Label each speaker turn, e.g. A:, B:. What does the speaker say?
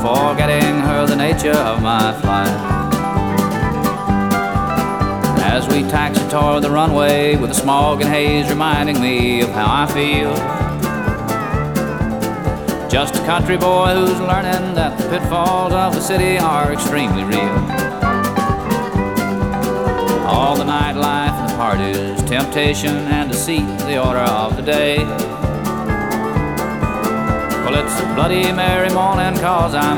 A: forgetting her the nature of my flight. As we taxi toward the runway with the smog and haze reminding me of how I feel, just a country boy who's learning that the pitfalls of the city are extremely real. All the nightlife and the parties, temptation and deceit, the order of the day. Well, it's a Bloody Mary morning, 'cause I'm